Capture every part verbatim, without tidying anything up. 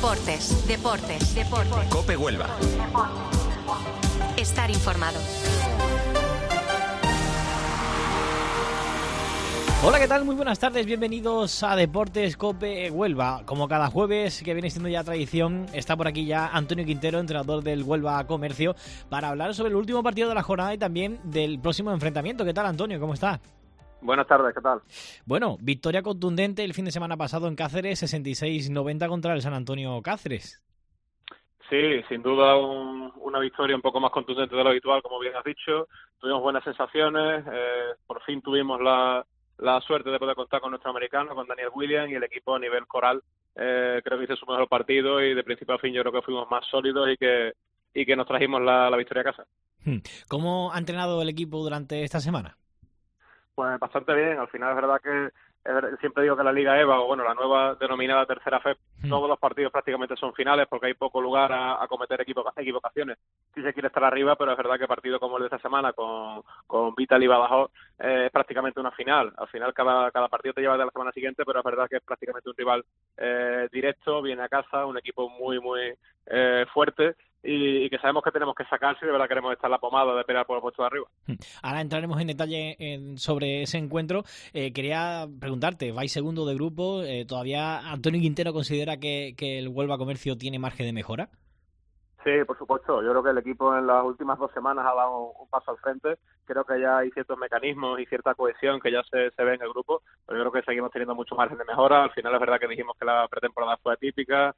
Deportes, deportes, deportes. COPE Huelva. Estar informado. Hola, ¿qué tal? Muy buenas tardes, bienvenidos a Deportes COPE Huelva. Como cada jueves, que viene siendo ya tradición, está por aquí ya Antonio Quintero, entrenador del Huelva Comercio, para hablar sobre el último partido de la jornada y también del próximo enfrentamiento. ¿Qué tal, Antonio? ¿Cómo está? Buenas tardes, ¿qué tal? Bueno, victoria contundente el fin de semana pasado en Cáceres, sesenta y seis noventa contra el San Antonio Cáceres. Sí, sin duda un, una victoria un poco más contundente de lo habitual, como bien has dicho. Tuvimos buenas sensaciones, eh, por fin tuvimos la, la suerte de poder contar con nuestro americano, con Daniel Williams, y el equipo a nivel coral eh, creo que hizo su mejor partido y de principio a fin yo creo que fuimos más sólidos y que, y que nos trajimos la, la victoria a casa. ¿Cómo ha entrenado el equipo durante esta semana? Pues bastante bien, al final es verdad que es, siempre digo que la Liga EVA, o bueno, la nueva denominada Tercera F E P, mm. todos los partidos prácticamente son finales porque hay poco lugar a, a cometer equivoca, equivocaciones si se quiere estar arriba, pero es verdad que partido como el de esta semana con, con Vital y Badajoz eh, es prácticamente una final. Al final cada, cada partido te lleva de la semana siguiente, pero es verdad que es prácticamente un rival eh, directo, viene a casa, un equipo muy, muy eh, fuerte. Y, y que sabemos que tenemos que sacar si de verdad queremos estar en la pomada de pelear por el puesto de arriba. Ahora entraremos en detalle en, sobre ese encuentro. Eh, quería preguntarte, vais segundo de grupo, eh, ¿todavía Antonio Quintero considera que, que el Huelva Comercio tiene margen de mejora? Sí, por supuesto. Yo creo que el equipo en las últimas dos semanas ha dado un, un paso al frente. Creo que ya hay ciertos mecanismos y cierta cohesión que ya se, se ve en el grupo, pero yo creo que seguimos teniendo mucho margen de mejora. Al final es verdad que dijimos que la pretemporada fue atípica,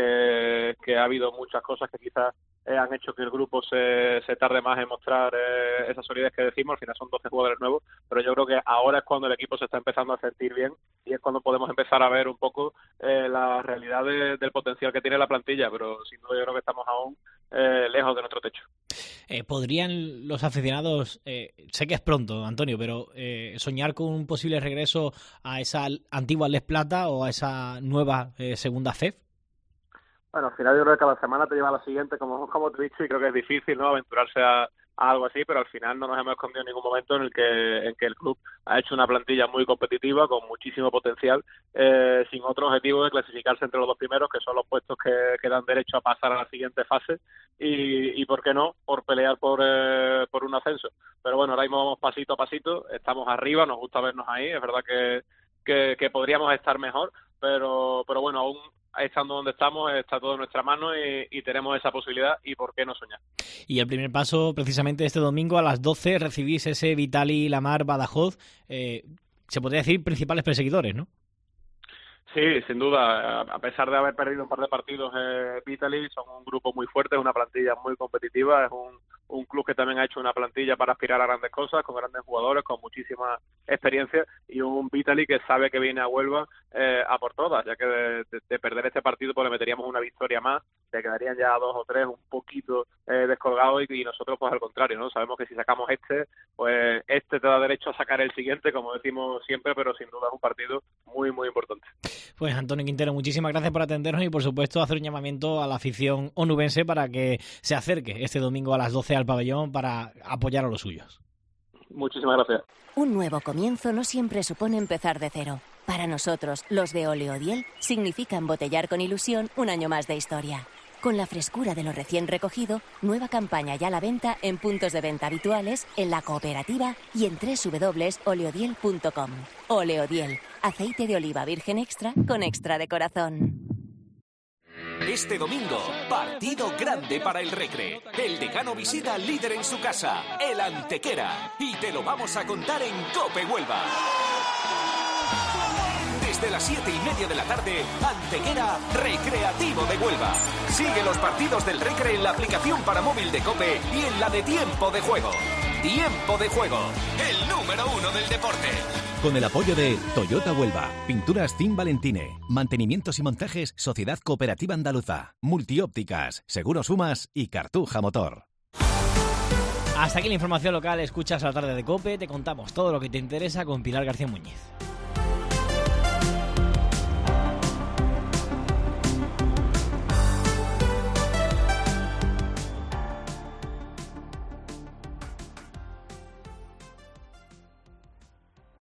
que, que ha habido muchas cosas que quizás eh, han hecho que el grupo se, se tarde más en mostrar eh, esa solidez que decimos. Al final son doce jugadores nuevos, pero yo creo que ahora es cuando el equipo se está empezando a sentir bien y es cuando podemos empezar a ver un poco eh, la realidad de, del potencial que tiene la plantilla, pero sin duda yo creo que estamos aún eh, lejos de nuestro techo. Eh, ¿Podrían los aficionados, eh, sé que es pronto, Antonio, pero eh, soñar con un posible regreso a esa antigua Les Plata o a esa nueva eh, segunda F E P? Bueno, al final yo creo que cada semana te lleva a la siguiente, como, como te he dicho, y creo que es difícil, ¿no?, aventurarse a, a algo así, pero al final no nos hemos escondido en ningún momento en el que en que el club ha hecho una plantilla muy competitiva, con muchísimo potencial, eh, sin otro objetivo de clasificarse entre los dos primeros, que son los puestos que, que dan derecho a pasar a la siguiente fase, y, y por qué no, por pelear por, eh, por un ascenso. Pero bueno, ahora mismo vamos pasito a pasito, estamos arriba, nos gusta vernos ahí, es verdad que, que, que podríamos estar mejor, pero, pero bueno, aún estando donde estamos, está todo en nuestra mano y, y tenemos esa posibilidad y por qué no soñar. Y el primer paso, precisamente este domingo a las doce, recibís ese Vitali Lamar Badajoz, eh, se podría decir principales perseguidores, ¿no? Sí, sin duda, a pesar de haber perdido un par de partidos, eh, Vitali son un grupo muy fuerte, es una plantilla muy competitiva, es un, un club que también ha hecho una plantilla para aspirar a grandes cosas, con grandes jugadores, con muchísima experiencia, y un Vitali que sabe que viene a Huelva eh, a por todas, ya que de, de, de perder este partido pues le meteríamos una victoria más, se quedarían ya dos o tres un poquito eh, descolgados y, y nosotros pues al contrario, ¿no? Sabemos que si sacamos este, pues este te da derecho a sacar el siguiente, como decimos siempre, pero sin duda es un partido muy, muy importante. Pues Antonio Quintero, muchísimas gracias por atendernos y por supuesto hacer un llamamiento a la afición onubense para que se acerque este domingo a las doce al pabellón para apoyar a los suyos. Muchísimas gracias. Un nuevo comienzo no siempre supone empezar de cero. Para nosotros, los de Oleodiel, significa embotellar con ilusión un año más de historia. Con la frescura de lo recién recogido, nueva campaña ya a la venta en puntos de venta habituales, en la cooperativa y en doble u doble u doble u punto oleodiel punto com. Oleodiel, aceite de oliva virgen extra con extra de corazón. Este domingo, partido grande para el Recre. El Decano visita al líder en su casa, el Antequera, y te lo vamos a contar en COPE Huelva. Desde las siete y media de la tarde, Antequera Recreativo de Huelva. Sigue los partidos del Recre en la aplicación para móvil de COPE y en la de Tiempo de Juego. Tiempo de Juego, el número uno del deporte. Con el apoyo de Toyota Huelva, Pinturas Team Valentine, Mantenimientos y Montajes Sociedad Cooperativa Andaluza, Multiópticas, Seguros Sumas y Cartuja Motor. Hasta aquí la información local, escuchas a la tarde de COPE, te contamos todo lo que te interesa con Pilar García Muñiz.